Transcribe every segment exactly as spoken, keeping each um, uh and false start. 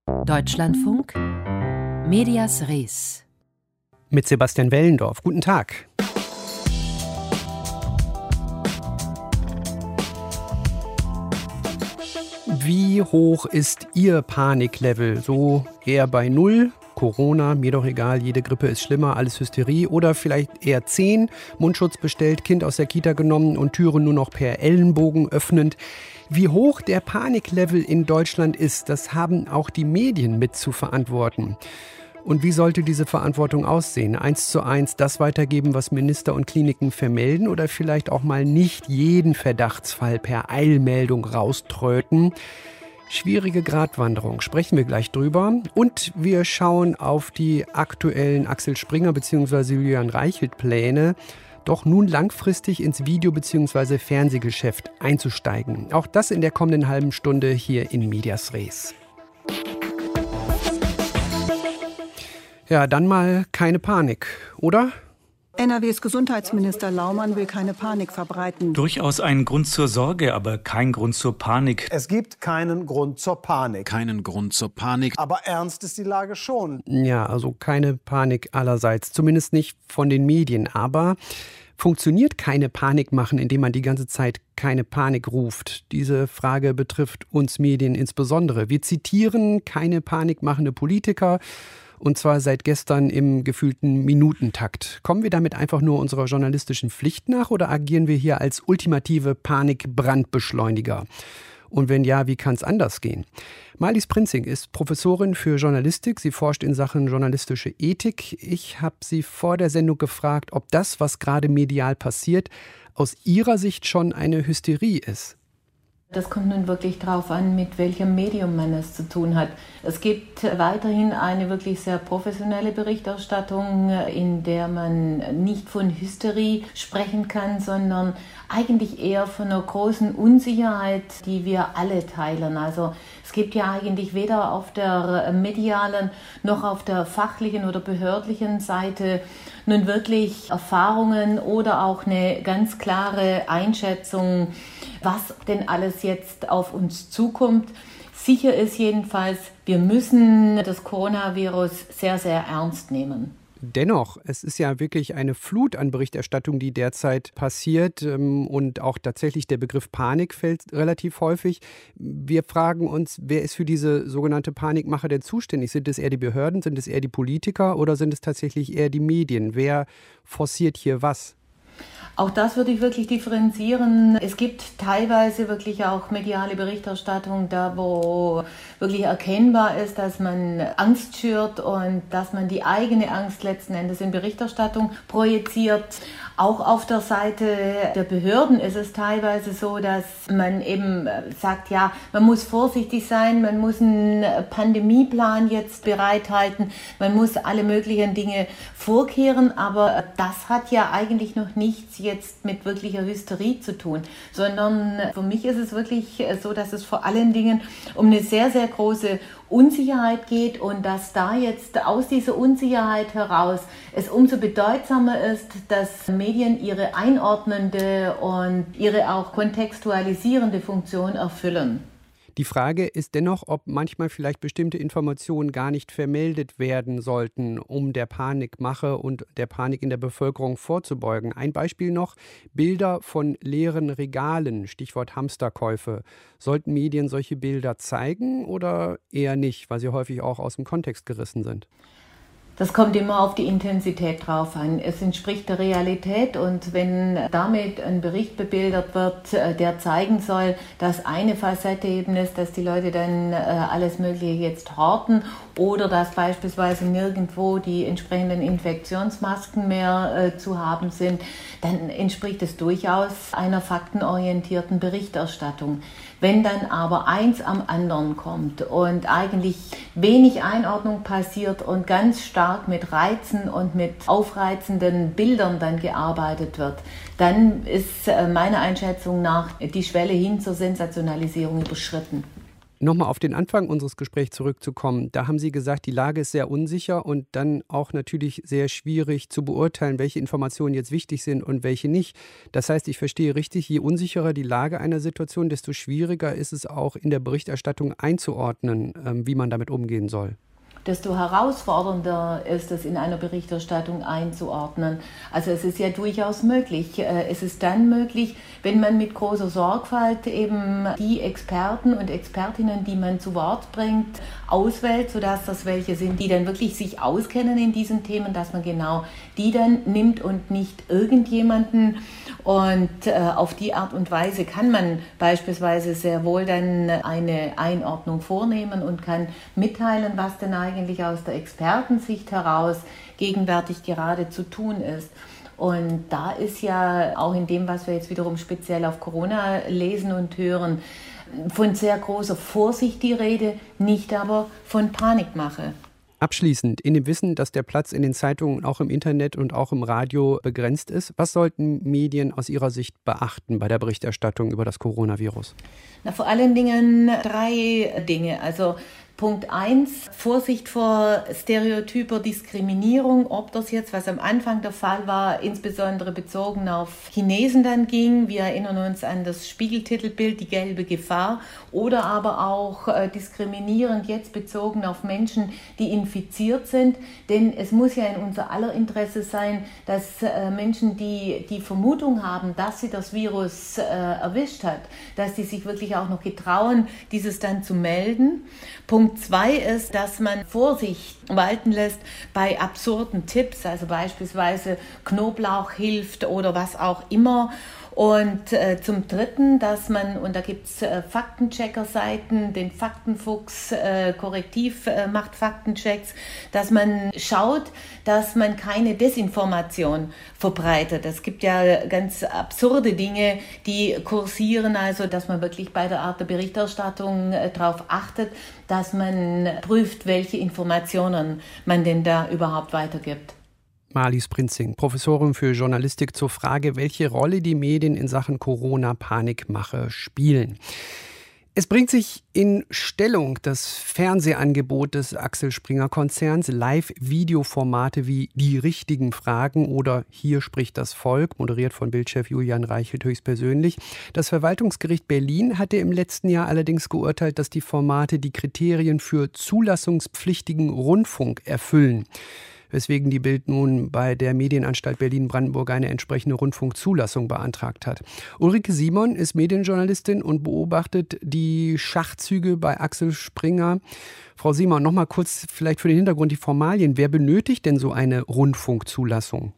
Deutschlandfunk, Medias Res. Mit Sebastian Wellendorf. Guten Tag. Wie hoch ist Ihr Paniklevel? So eher bei null? Corona, mir doch egal, jede Grippe ist schlimmer, alles Hysterie. Oder vielleicht eher zehn, Mundschutz bestellt, Kind aus der Kita genommen und Türen nur noch per Ellenbogen öffnend. Wie hoch der Paniklevel in Deutschland ist, das haben auch die Medien mit zu verantworten. Und wie sollte diese Verantwortung aussehen? Eins zu eins das weitergeben, was Minister und Kliniken vermelden, oder vielleicht auch mal nicht jeden Verdachtsfall per Eilmeldung rauströten? Schwierige Gratwanderung, sprechen wir gleich drüber. Und wir schauen auf die aktuellen Axel Springer bzw. Julian Reichelt Pläne, doch nun langfristig ins Video- bzw. Fernsehgeschäft einzusteigen. Auch das in der kommenden halben Stunde hier in Medias Res. Ja, dann mal keine Panik, oder? N R Ws Gesundheitsminister Laumann will keine Panik verbreiten. Durchaus ein Grund zur Sorge, aber kein Grund zur Panik. Es gibt keinen Grund zur Panik. Keinen Grund zur Panik. Aber ernst ist die Lage schon. Ja, also keine Panik allerseits, zumindest nicht von den Medien. Aber funktioniert keine Panik machen, indem man die ganze Zeit keine Panik ruft? Diese Frage betrifft uns Medien insbesondere. Wir zitieren keine panikmachende Politiker. Und zwar seit gestern im gefühlten Minutentakt. Kommen wir damit einfach nur unserer journalistischen Pflicht nach oder agieren wir hier als ultimative Panikbrandbeschleuniger? Und wenn ja, wie kann es anders gehen? Marlies Prinzing ist Professorin für Journalistik. Sie forscht in Sachen journalistische Ethik. Ich habe sie vor der Sendung gefragt, ob das, was gerade medial passiert, aus ihrer Sicht schon eine Hysterie ist. Das kommt nun wirklich darauf an, mit welchem Medium man es zu tun hat. Es gibt weiterhin eine wirklich sehr professionelle Berichterstattung, in der man nicht von Hysterie sprechen kann, sondern eigentlich eher von einer großen Unsicherheit, die wir alle teilen. Also es gibt ja eigentlich weder auf der medialen noch auf der fachlichen oder behördlichen Seite nun wirklich Erfahrungen oder auch eine ganz klare Einschätzung, was denn alles jetzt auf uns zukommt. Sicher ist jedenfalls, wir müssen das Coronavirus sehr, sehr ernst nehmen. Dennoch, es ist ja wirklich eine Flut an Berichterstattung, die derzeit passiert, und auch tatsächlich der Begriff Panik fällt relativ häufig. Wir fragen uns, wer ist für diese sogenannte Panikmache denn zuständig? Sind es eher die Behörden, sind es eher die Politiker oder sind es tatsächlich eher die Medien? Wer forciert hier was? Auch das würde ich wirklich differenzieren. Es gibt teilweise wirklich auch mediale Berichterstattung, da wo wirklich erkennbar ist, dass man Angst schürt und dass man die eigene Angst letzten Endes in Berichterstattung projiziert. Auch auf der Seite der Behörden ist es teilweise so, dass man eben sagt, ja, man muss vorsichtig sein, man muss einen Pandemieplan jetzt bereithalten, man muss alle möglichen Dinge vorkehren, aber das hat ja eigentlich noch nichts jetzt mit wirklicher Hysterie zu tun, sondern für mich ist es wirklich so, dass es vor allen Dingen um eine sehr, sehr große Unsicherheit geht und dass da jetzt aus dieser Unsicherheit heraus es umso bedeutsamer ist, dass Medien ihre einordnende und ihre auch kontextualisierende Funktion erfüllen. Die Frage ist dennoch, ob manchmal vielleicht bestimmte Informationen gar nicht vermeldet werden sollten, um der Panikmache und der Panik in der Bevölkerung vorzubeugen. Ein Beispiel noch: Bilder von leeren Regalen, Stichwort Hamsterkäufe. Sollten Medien solche Bilder zeigen oder eher nicht, weil sie häufig auch aus dem Kontext gerissen sind? Das kommt immer auf die Intensität drauf an. Es entspricht der Realität und wenn damit ein Bericht bebildert wird, der zeigen soll, dass eine Facette eben ist, dass die Leute dann alles Mögliche jetzt horten oder dass beispielsweise nirgendwo die entsprechenden Infektionsmasken mehr zu haben sind, dann entspricht es durchaus einer faktenorientierten Berichterstattung. Wenn dann aber eins am anderen kommt und eigentlich wenig Einordnung passiert und ganz stark mit Reizen und mit aufreizenden Bildern dann gearbeitet wird, dann ist meiner Einschätzung nach die Schwelle hin zur Sensationalisierung überschritten. Nochmal auf den Anfang unseres Gesprächs zurückzukommen. Da haben Sie gesagt, die Lage ist sehr unsicher und dann auch natürlich sehr schwierig zu beurteilen, welche Informationen jetzt wichtig sind und welche nicht. Das heißt, ich verstehe richtig, je unsicherer die Lage einer Situation, desto schwieriger ist es auch in der Berichterstattung einzuordnen, wie man damit umgehen soll. Desto herausfordernder ist es, in einer Berichterstattung einzuordnen. Also es ist ja durchaus möglich. Es ist dann möglich, wenn man mit großer Sorgfalt eben die Experten und Expertinnen, die man zu Wort bringt, auswählt, sodass das welche sind, die dann wirklich sich auskennen in diesen Themen, dass man genau die dann nimmt und nicht irgendjemanden. Und äh, auf die Art und Weise kann man beispielsweise sehr wohl dann eine Einordnung vornehmen und kann mitteilen, was denn eigentlich aus der Expertensicht heraus gegenwärtig gerade zu tun ist. Und da ist ja auch in dem, was wir jetzt wiederum speziell auf Corona lesen und hören, von sehr großer Vorsicht die Rede, nicht aber von Panikmache. Abschließend, in dem Wissen, dass der Platz in den Zeitungen, auch im Internet und auch im Radio begrenzt ist, was sollten Medien aus Ihrer Sicht beachten bei der Berichterstattung über das Coronavirus? Na, vor allen Dingen drei Dinge. Also Punkt eins, Vorsicht vor stereotyper Diskriminierung, ob das jetzt, was am Anfang der Fall war, insbesondere bezogen auf Chinesen dann ging. Wir erinnern uns an das Spiegeltitelbild, die gelbe Gefahr, oder aber auch äh, diskriminierend jetzt bezogen auf Menschen, die infiziert sind. Denn es muss ja in unser aller Interesse sein, dass äh, Menschen, die die Vermutung haben, dass sie das Virus äh, erwischt hat, dass sie sich wirklich auch noch getrauen, dieses dann zu melden. Punkt zwei ist, dass man Vorsicht walten lässt bei absurden Tipps, also beispielsweise Knoblauch hilft oder was auch immer. Und äh, zum Dritten, dass man, und da gibt es äh, Faktenchecker-Seiten, den Faktenfuchs, äh, Korrektiv äh, macht Faktenchecks, dass man schaut, dass man keine Desinformation verbreitet. Es gibt ja ganz absurde Dinge, die kursieren, also dass man wirklich bei der Art der Berichterstattung äh, darauf achtet, dass man prüft, welche Informationen man denn da überhaupt weitergibt. Marlies Prinzing, Professorin für Journalistik, zur Frage, welche Rolle die Medien in Sachen Corona-Panikmache spielen. Es bringt sich in Stellung das Fernsehangebot des Axel Springer Konzerns, Live-Videoformate wie Die richtigen Fragen oder Hier spricht das Volk, moderiert von Bildchef Julian Reichelt höchstpersönlich. Das Verwaltungsgericht Berlin hatte im letzten Jahr allerdings geurteilt, dass die Formate die Kriterien für zulassungspflichtigen Rundfunk erfüllen, weswegen die Bild nun bei der Medienanstalt Berlin-Brandenburg eine entsprechende Rundfunkzulassung beantragt hat. Ulrike Simon ist Medienjournalistin und beobachtet die Schachzüge bei Axel Springer. Frau Simon, noch mal kurz vielleicht für den Hintergrund die Formalien. Wer benötigt denn so eine Rundfunkzulassung?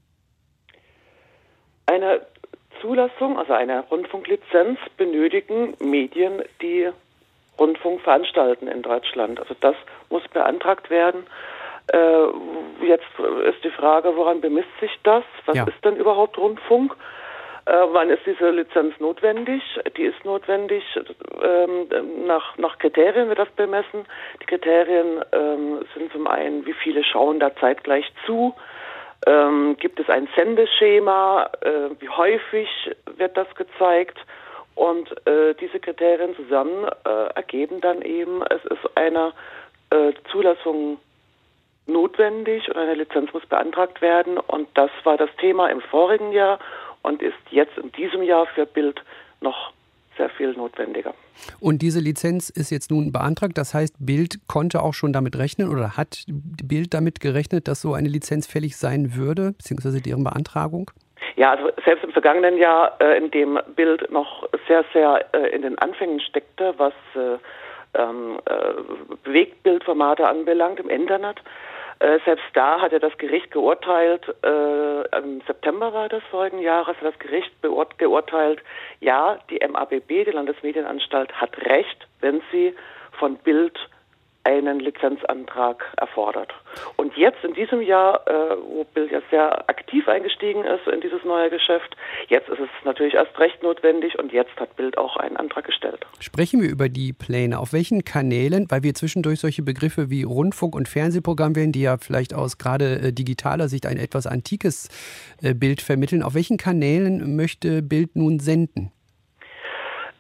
Eine Zulassung, also eine Rundfunklizenz, benötigen Medien, die Rundfunk veranstalten in Deutschland. Also das muss beantragt werden. Äh, jetzt ist die Frage, woran bemisst sich das? Was ja. ist denn überhaupt Rundfunk? Äh, wann ist diese Lizenz notwendig? Die ist notwendig, ähm, nach, nach Kriterien wird das bemessen. Die Kriterien ähm, sind zum einen, wie viele schauen da zeitgleich zu? Ähm, gibt es ein Sendeschema? Äh, wie häufig wird das gezeigt? Und äh, diese Kriterien zusammen äh, ergeben dann eben, es ist eine äh, Zulassung notwendig und eine Lizenz muss beantragt werden. Und das war das Thema im vorigen Jahr und ist jetzt in diesem Jahr für Bild noch sehr viel notwendiger. Und diese Lizenz ist jetzt nun beantragt. Das heißt, Bild konnte auch schon damit rechnen oder hat Bild damit gerechnet, dass so eine Lizenz fällig sein würde, beziehungsweise deren Beantragung? Ja, also selbst im vergangenen Jahr, äh, in dem Bild noch sehr, sehr äh, in den Anfängen steckte, was äh, ähm, äh, Bewegtbildformate anbelangt im Internet, Äh, selbst da hat ja das Gericht geurteilt, äh, im September war das vorigen Jahres, hat das Gericht beurt- geurteilt, ja, die M A B B, die Landesmedienanstalt, hat recht, wenn sie von Bild einen Lizenzantrag erfordert. Und jetzt in diesem Jahr, äh, wo Bild ja sehr aktiv eingestiegen ist in dieses neue Geschäft, jetzt ist es natürlich erst recht notwendig und jetzt hat Bild auch einen Antrag gestellt. Sprechen wir über die Pläne. Auf welchen Kanälen, weil wir zwischendurch solche Begriffe wie Rundfunk und Fernsehprogramm wählen, die ja vielleicht aus gerade äh, digitaler Sicht ein etwas antikes äh, Bild vermitteln, auf welchen Kanälen möchte Bild nun senden?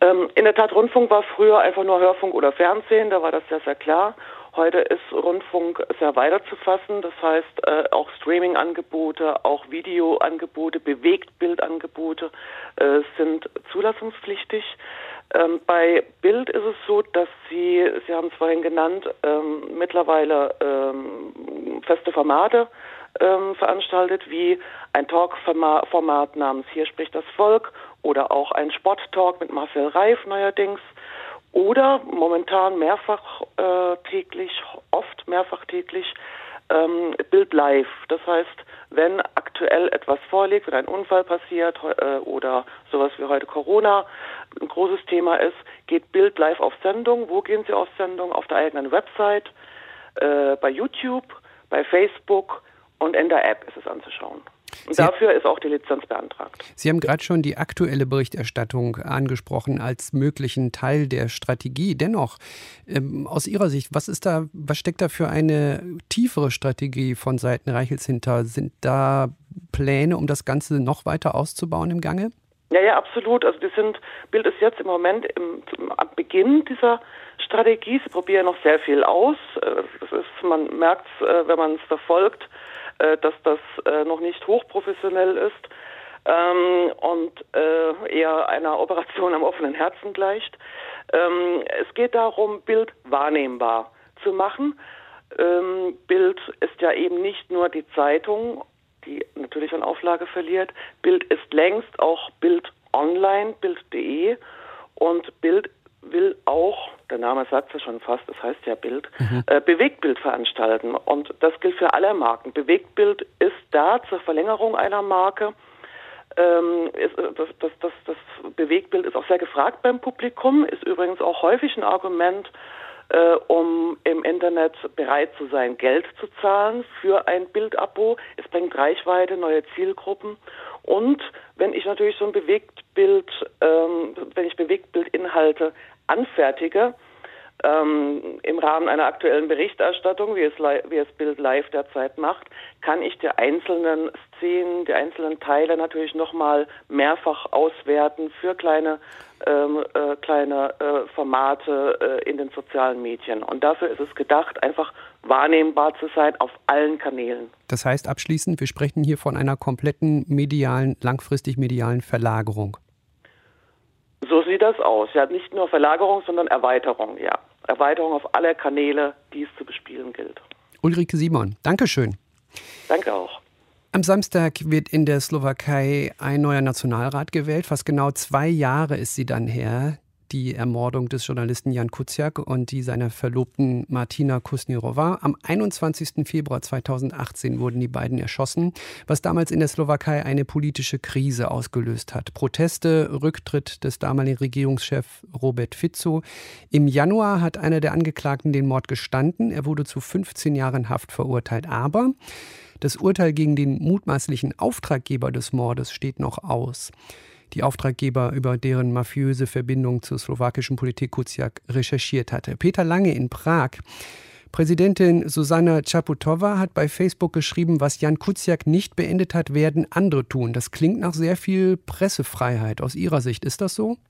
Ähm, in der Tat, Rundfunk war früher einfach nur Hörfunk oder Fernsehen, da war das sehr, sehr klar. Heute ist Rundfunk sehr weiter zu fassen, das heißt äh, auch Streaming-Angebote, auch Videoangebote, Bewegtbildangebote äh, sind zulassungspflichtig. Ähm, bei Bild ist es so, dass Sie, Sie haben es vorhin genannt, ähm, mittlerweile ähm, feste Formate ähm, veranstaltet, wie ein Talk-Format namens Hier spricht das Volk oder auch ein Sporttalk mit Marcel Reif neuerdings. Oder momentan mehrfach äh, täglich, oft mehrfach täglich, ähm, Bild live. Das heißt, wenn aktuell etwas vorliegt, wenn ein Unfall passiert äh, oder sowas wie heute Corona ein großes Thema ist, geht Bild live auf Sendung. Wo gehen Sie auf Sendung? Auf der eigenen Website, äh, bei YouTube, bei Facebook und in der App ist es anzuschauen. Und Sie, dafür ist auch die Lizenz beantragt. Sie haben gerade schon die aktuelle Berichterstattung angesprochen als möglichen Teil der Strategie. Dennoch, ähm, aus Ihrer Sicht, was ist da, was steckt da für eine tiefere Strategie von Seiten Reichels hinter? Sind da Pläne, um das Ganze noch weiter auszubauen im Gange? Ja, ja, absolut. Also das sind, Bild ist jetzt im Moment im, zum, am Beginn dieser Strategie. Sie probieren noch sehr viel aus. Das ist, man merkt es, wenn man es verfolgt, dass das äh, noch nicht hochprofessionell ist ähm, und äh, eher einer Operation am offenen Herzen gleicht. Ähm, es geht darum, Bild wahrnehmbar zu machen. Ähm, Bild ist ja eben nicht nur die Zeitung, die natürlich an Auflage verliert. Bild ist längst auch Bild online, bild punkt de und Bild will auch, der Name sagt es ja schon fast, das heißt ja Bild, mhm. äh, Bewegtbild veranstalten. Und das gilt für alle Marken. Bewegtbild ist da zur Verlängerung einer Marke. Ähm, ist, das, das, das, das Bewegtbild ist auch sehr gefragt beim Publikum, ist übrigens auch häufig ein Argument, äh, um im Internet bereit zu sein, Geld zu zahlen für ein Bildabo. Es bringt Reichweite, neue Zielgruppen. Und wenn ich natürlich so ein Bewegtbild, ähm, wenn ich Bewegtbildinhalte anfertige, ähm, im Rahmen einer aktuellen Berichterstattung, wie es, wie es Bild Live derzeit macht, kann ich die einzelnen Szenen, die einzelnen Teile natürlich nochmal mehrfach auswerten für kleine, ähm, äh, kleine äh, Formate äh, in den sozialen Medien. Und dafür ist es gedacht, einfach wahrnehmbar zu sein auf allen Kanälen. Das heißt abschließend, wir sprechen hier von einer kompletten medialen, langfristig medialen Verlagerung. So sieht das aus. Ja, nicht nur Verlagerung, sondern Erweiterung, ja. Erweiterung auf alle Kanäle, die es zu bespielen gilt. Ulrike Simon, Dankeschön. Danke auch. Am Samstag wird in der Slowakei ein neuer Nationalrat gewählt. Fast genau zwei Jahre ist sie dann her, die Ermordung des Journalisten Jan Kuciak und die seiner Verlobten Martina Kusnirova. Am einundzwanzigsten Februar zweitausendachtzehn wurden die beiden erschossen, was damals in der Slowakei eine politische Krise ausgelöst hat. Proteste, Rücktritt des damaligen Regierungschefs Robert Fico. Im Januar hat einer der Angeklagten den Mord gestanden. Er wurde zu fünfzehn Jahren Haft verurteilt. Aber das Urteil gegen den mutmaßlichen Auftraggeber des Mordes steht noch aus. Die Auftraggeber, über deren mafiöse Verbindung zur slowakischen Politik Kuciak recherchiert hatte. Peter Lange in Prag. Präsidentin Zuzana Čaputová hat bei Facebook geschrieben, was Jan Kuciak nicht beendet hat, werden andere tun. Das klingt nach sehr viel Pressefreiheit. Aus Ihrer Sicht, ist das so?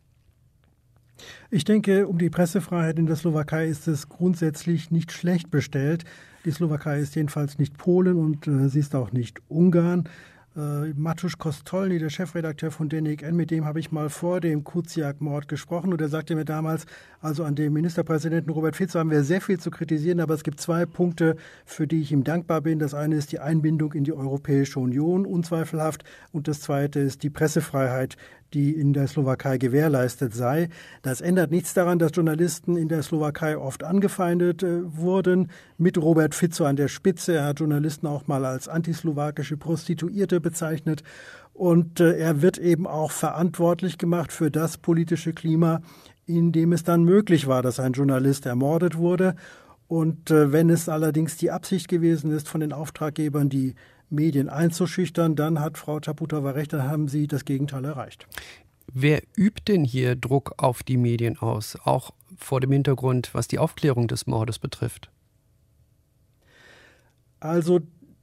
Ich denke, um die Pressefreiheit in der Slowakei ist es grundsätzlich nicht schlecht bestellt. Die Slowakei ist jedenfalls nicht Polen und äh, sie ist auch nicht Ungarn. Uh, Mateusz Kostolny, der Chefredakteur von D N I K N, mit dem habe ich mal vor dem Kuciak-Mord gesprochen und er sagte mir damals, also an dem Ministerpräsidenten Robert Fico haben wir sehr viel zu kritisieren, aber es gibt zwei Punkte, für die ich ihm dankbar bin. Das eine ist die Einbindung in die Europäische Union, unzweifelhaft, und das zweite ist die Pressefreiheit, die in der Slowakei gewährleistet sei. Das ändert nichts daran, dass Journalisten in der Slowakei oft angefeindet äh, wurden, mit Robert Fico an der Spitze. Er hat Journalisten auch mal als antislowakische Prostituierte bezeichnet. Und äh, er wird eben auch verantwortlich gemacht für das politische Klima, in dem es dann möglich war, dass ein Journalist ermordet wurde. Und äh, wenn es allerdings die Absicht gewesen ist, von den Auftraggebern die Medien einzuschüchtern, dann hat Frau Čaputová recht, dann haben sie das Gegenteil erreicht. Wer übt denn hier Druck auf die Medien aus, auch vor dem Hintergrund, was die Aufklärung des Mordes betrifft? Also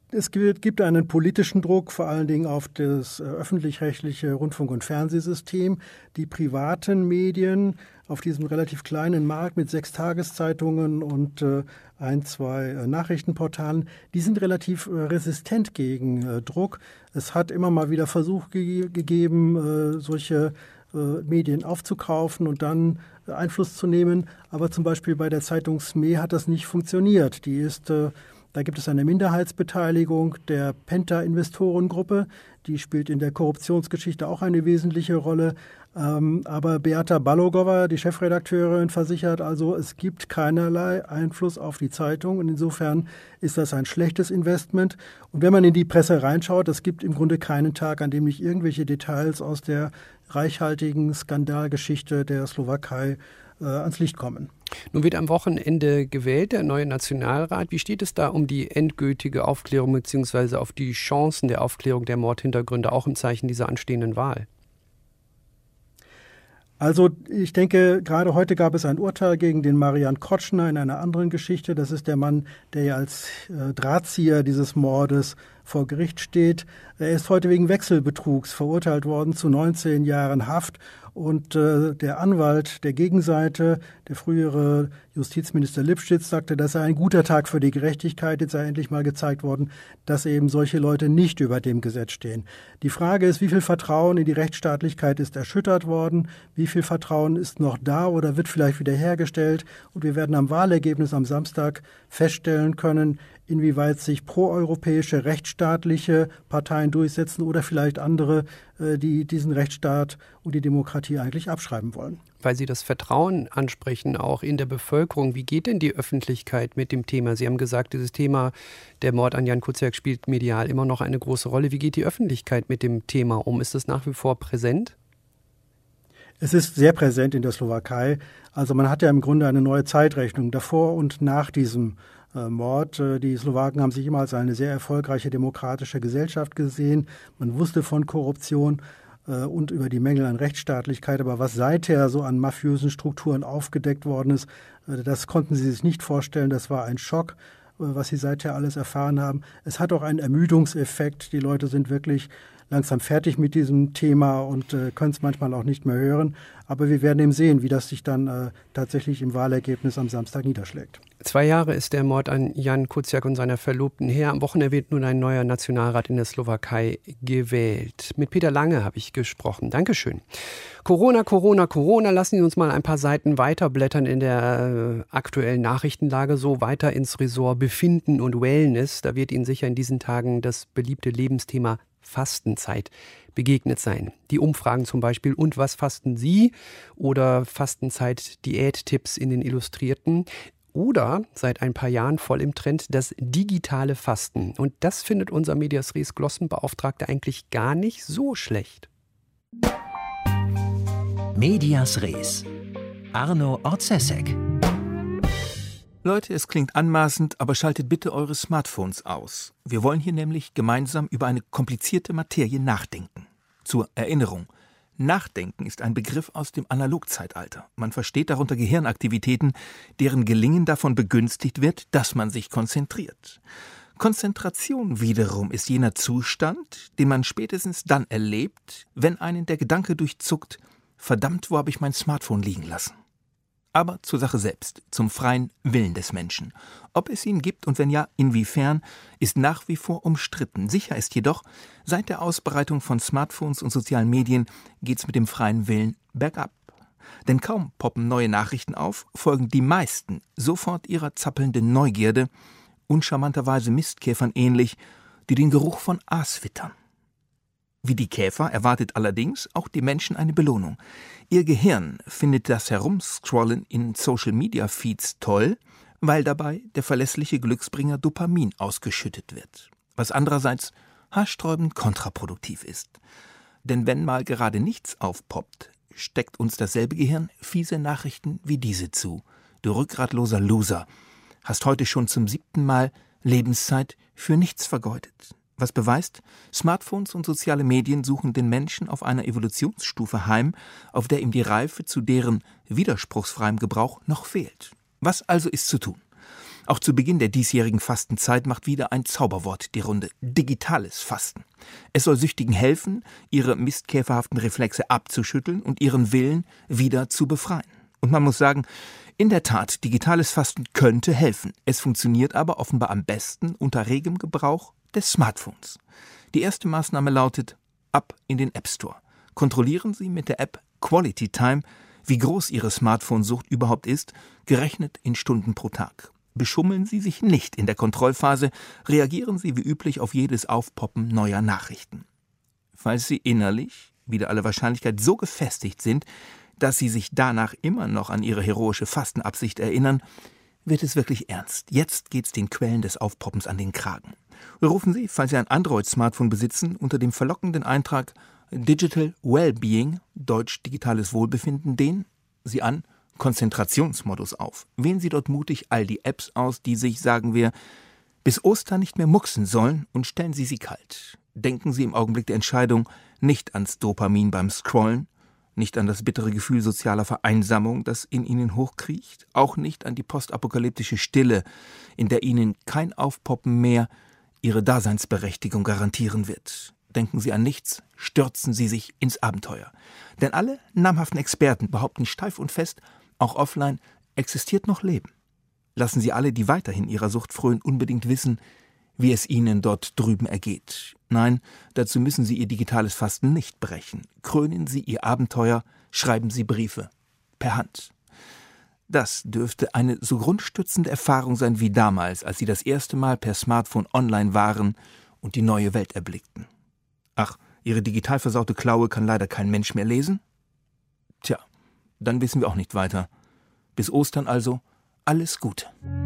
Es gibt einen politischen Druck, vor allen Dingen auf das öffentlich-rechtliche Rundfunk- und Fernsehsystem. Die privaten Medien auf diesem relativ kleinen Markt mit sechs Tageszeitungen und äh, ein, zwei äh, Nachrichtenportalen, die sind relativ äh, resistent gegen äh, Druck. Es hat immer mal wieder Versuche ge- gegeben, äh, solche äh, Medien aufzukaufen und dann äh, Einfluss zu nehmen. Aber zum Beispiel bei der Zeitung S M E hat das nicht funktioniert. Die ist äh, Da gibt es eine Minderheitsbeteiligung der Penta-Investorengruppe. Die spielt in der Korruptionsgeschichte auch eine wesentliche Rolle. Ähm, aber Beata Balogova, die Chefredakteurin, versichert also, es gibt keinerlei Einfluss auf die Zeitung. Und insofern ist das ein schlechtes Investment. Und wenn man in die Presse reinschaut, es gibt im Grunde keinen Tag, an dem nicht irgendwelche Details aus der reichhaltigen Skandalgeschichte der Slowakei äh, ans Licht kommen. Nun wird am Wochenende gewählt, der neue Nationalrat. Wie steht es da um die endgültige Aufklärung bzw. auf die Chancen der Aufklärung der Mordhintergründe, auch im Zeichen dieser anstehenden Wahl? Also ich denke, gerade heute gab es ein Urteil gegen den Marian Kotschner in einer anderen Geschichte. Das ist der Mann, der ja als äh, Drahtzieher dieses Mordes vor Gericht steht. Er ist heute wegen Wechselbetrugs verurteilt worden zu neunzehn Jahren Haft. Und äh, der Anwalt der Gegenseite, der frühere Justizminister Lipschitz, sagte, das sei ein guter Tag für die Gerechtigkeit. Jetzt sei endlich mal gezeigt worden, dass eben solche Leute nicht über dem Gesetz stehen. Die Frage ist, wie viel Vertrauen in die Rechtsstaatlichkeit ist erschüttert worden? Wie viel Vertrauen ist noch da oder wird vielleicht wiederhergestellt? Und wir werden am Wahlergebnis am Samstag feststellen können, inwieweit sich proeuropäische rechtsstaatliche Parteien durchsetzen oder vielleicht andere, die diesen Rechtsstaat und die Demokratie eigentlich abschreiben wollen. Weil Sie das Vertrauen ansprechen, auch in der Bevölkerung. Wie geht denn die Öffentlichkeit mit dem Thema? Sie haben gesagt, dieses Thema, der Mord an Jan Kuciak, spielt medial immer noch eine große Rolle. Wie geht die Öffentlichkeit mit dem Thema um? Ist das nach wie vor präsent? Es ist sehr präsent in der Slowakei. Also man hat ja im Grunde eine neue Zeitrechnung davor und nach diesem äh, Mord. Die Slowaken haben sich immer als eine sehr erfolgreiche demokratische Gesellschaft gesehen. Man wusste von Korruption äh, und über die Mängel an Rechtsstaatlichkeit. Aber was seither so an mafiösen Strukturen aufgedeckt worden ist, äh, das konnten sie sich nicht vorstellen. Das war ein Schock, äh, was sie seither alles erfahren haben. Es hat auch einen Ermüdungseffekt. Die Leute sind wirklich langsam fertig mit diesem Thema und äh, können es manchmal auch nicht mehr hören. Aber wir werden eben sehen, wie das sich dann äh, tatsächlich im Wahlergebnis am Samstag niederschlägt. Zwei Jahre ist der Mord an Jan Kuciak und seiner Verlobten her. Am Wochenende wird nun ein neuer Nationalrat in der Slowakei gewählt. Mit Peter Lange habe ich gesprochen. Dankeschön. Corona, Corona, Corona. Lassen Sie uns mal ein paar Seiten weiterblättern in der äh, aktuellen Nachrichtenlage. So weiter ins Ressort Befinden und Wellness. Da wird Ihnen sicher in diesen Tagen das beliebte Lebensthema Fastenzeit begegnet sein. Die Umfragen zum Beispiel, und was fasten Sie? Oder Fastenzeit-Diät-Tipps in den Illustrierten. Oder seit ein paar Jahren voll im Trend das digitale Fasten. Und das findet unser Medias Res Glossenbeauftragter eigentlich gar nicht so schlecht. Medias Res. Arno Orzesek. Leute, es klingt anmaßend, aber schaltet bitte eure Smartphones aus. Wir wollen hier nämlich gemeinsam über eine komplizierte Materie nachdenken. Zur Erinnerung: Nachdenken ist ein Begriff aus dem Analogzeitalter. Man versteht darunter Gehirnaktivitäten, deren Gelingen davon begünstigt wird, dass man sich konzentriert. Konzentration wiederum ist jener Zustand, den man spätestens dann erlebt, wenn einen der Gedanke durchzuckt: Verdammt, wo habe ich mein Smartphone liegen lassen? Aber zur Sache selbst, zum freien Willen des Menschen. Ob es ihn gibt und wenn ja, inwiefern, ist nach wie vor umstritten. Sicher ist jedoch, seit der Ausbreitung von Smartphones und sozialen Medien geht's mit dem freien Willen bergab. Denn kaum poppen neue Nachrichten auf, folgen die meisten sofort ihrer zappelnden Neugierde, uncharmanterweise Mistkäfern ähnlich, die den Geruch von Aas wittern. Wie die Käfer erwartet allerdings auch die Menschen eine Belohnung. Ihr Gehirn findet das Herumscrollen in Social-Media-Feeds toll, weil dabei der verlässliche Glücksbringer Dopamin ausgeschüttet wird, was andererseits haarsträubend kontraproduktiv ist. Denn wenn mal gerade nichts aufpoppt, steckt uns dasselbe Gehirn fiese Nachrichten wie diese zu. Du rückgratloser Loser, hast heute schon zum siebten Mal Lebenszeit für nichts vergeudet. Was beweist, Smartphones und soziale Medien suchen den Menschen auf einer Evolutionsstufe heim, auf der ihm die Reife zu deren widerspruchsfreiem Gebrauch noch fehlt. Was also ist zu tun? Auch zu Beginn der diesjährigen Fastenzeit macht wieder ein Zauberwort die Runde: digitales Fasten. Es soll Süchtigen helfen, ihre mistkäferhaften Reflexe abzuschütteln und ihren Willen wieder zu befreien. Und man muss sagen, in der Tat, digitales Fasten könnte helfen. Es funktioniert aber offenbar am besten unter regem Gebrauch des Smartphones. Die erste Maßnahme lautet: ab in den App Store. Kontrollieren Sie mit der App Quality Time, wie groß Ihre Smartphone-Sucht überhaupt ist, gerechnet in Stunden pro Tag. Beschummeln Sie sich nicht in der Kontrollphase, reagieren Sie wie üblich auf jedes Aufpoppen neuer Nachrichten. Falls Sie innerlich, wider alle Wahrscheinlichkeit, so gefestigt sind, dass Sie sich danach immer noch an Ihre heroische Fastenabsicht erinnern, wird es wirklich ernst. Jetzt geht's den Quellen des Aufpoppens an den Kragen. Rufen Sie, falls Sie ein Android-Smartphone besitzen, unter dem verlockenden Eintrag Digital Wellbeing, deutsch digitales Wohlbefinden, den, Sie an, Konzentrationsmodus auf. Wählen Sie dort mutig all die Apps aus, die sich, sagen wir, bis Ostern nicht mehr mucksen sollen, und stellen Sie sie kalt. Denken Sie im Augenblick der Entscheidung nicht ans Dopamin beim Scrollen, nicht an das bittere Gefühl sozialer Vereinsamung, das in Ihnen hochkriecht, auch nicht an die postapokalyptische Stille, in der Ihnen kein Aufpoppen mehr Ihre Daseinsberechtigung garantieren wird. Denken Sie an nichts, stürzen Sie sich ins Abenteuer. Denn alle namhaften Experten behaupten steif und fest, auch offline existiert noch Leben. Lassen Sie alle, die weiterhin ihrer Sucht frönen, unbedingt wissen, wie es Ihnen dort drüben ergeht. Nein, dazu müssen Sie Ihr digitales Fasten nicht brechen. Krönen Sie Ihr Abenteuer, schreiben Sie Briefe. Per Hand. Das dürfte eine so grundstützende Erfahrung sein wie damals, als Sie das erste Mal per Smartphone online waren und die neue Welt erblickten. Ach, Ihre digital versaute Klaue kann leider kein Mensch mehr lesen? Tja, dann wissen wir auch nicht weiter. Bis Ostern also, alles Gute.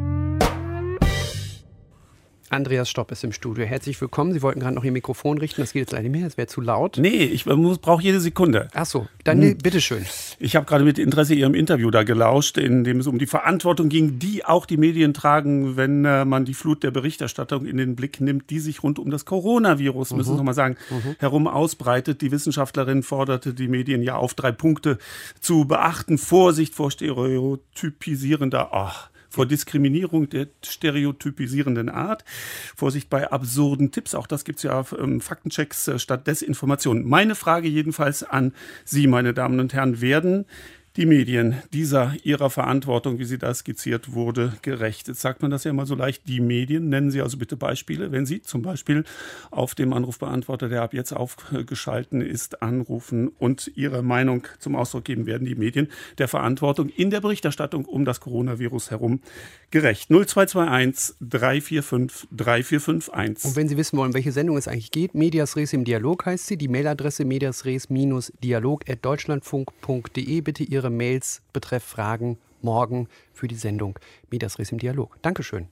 Andreas Stopp ist im Studio. Herzlich willkommen. Sie wollten gerade noch Ihr Mikrofon richten. Das geht jetzt leider nicht mehr. Das wäre zu laut. Nee, ich brauche jede Sekunde. Ach so, dann hm. bitteschön. Ich habe gerade mit Interesse Ihrem Interview da gelauscht, in dem es um die Verantwortung ging, die auch die Medien tragen, wenn äh, man die Flut der Berichterstattung in den Blick nimmt, die sich rund um das Coronavirus, mhm. müssen wir noch mal sagen, mhm. herum ausbreitet. Die Wissenschaftlerin forderte die Medien ja auf, drei Punkte zu beachten. Vorsicht vor stereotypisierender, ach, vor Diskriminierung der stereotypisierenden Art, Vorsicht bei absurden Tipps, auch das gibt es ja ähm, Faktenchecks äh, statt Desinformation. Meine Frage jedenfalls an Sie, meine Damen und Herren: Werden die Medien dieser ihrer Verantwortung, wie sie da skizziert wurde, gerecht? Jetzt sagt man das ja immer so leicht, die Medien. Nennen Sie also bitte Beispiele, wenn Sie zum Beispiel auf dem Anrufbeantworter, der ab jetzt aufgeschalten ist, anrufen und Ihre Meinung zum Ausdruck geben. Werden die Medien der Verantwortung in der Berichterstattung um das Coronavirus herum gerecht? null zwei zwei eins drei vier fünf drei vier fünf eins. Und wenn Sie wissen wollen, welche Sendung es eigentlich geht, Medias Res im Dialog heißt sie. Die Mailadresse mediasres-dialog at deutschlandfunk punkt de. Bitte Ihre Mails betreff Fragen morgen für die Sendung Medias Res im Dialog. Dankeschön.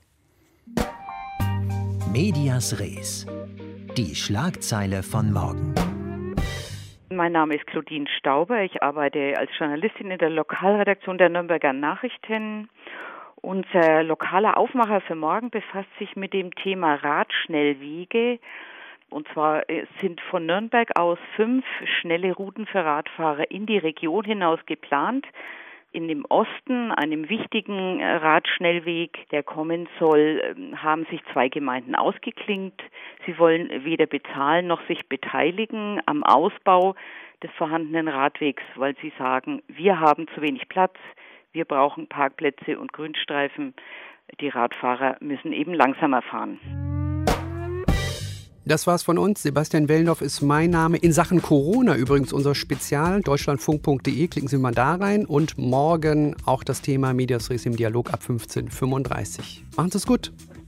Medias Res. Die Schlagzeile von morgen. Mein Name ist Claudine Stauber. Ich arbeite als Journalistin in der Lokalredaktion der Nürnberger Nachrichten. Unser lokaler Aufmacher für morgen befasst sich mit dem Thema Radschnellwege. Und zwar sind von Nürnberg aus fünf schnelle Routen für Radfahrer in die Region hinaus geplant. In dem Osten, einem wichtigen Radschnellweg, der kommen soll, haben sich zwei Gemeinden ausgeklinkt. Sie wollen weder bezahlen noch sich beteiligen am Ausbau des vorhandenen Radwegs, weil sie sagen, wir haben zu wenig Platz, wir brauchen Parkplätze und Grünstreifen. Die Radfahrer müssen eben langsamer fahren. Das war's von uns. Sebastian Wellendorf ist mein Name. In Sachen Corona übrigens unser Spezial, deutschlandfunk punkt de. Klicken Sie mal da rein. Und morgen auch das Thema Medias Res im Dialog ab fünfzehn Uhr fünfunddreißig. Machen Sie es gut.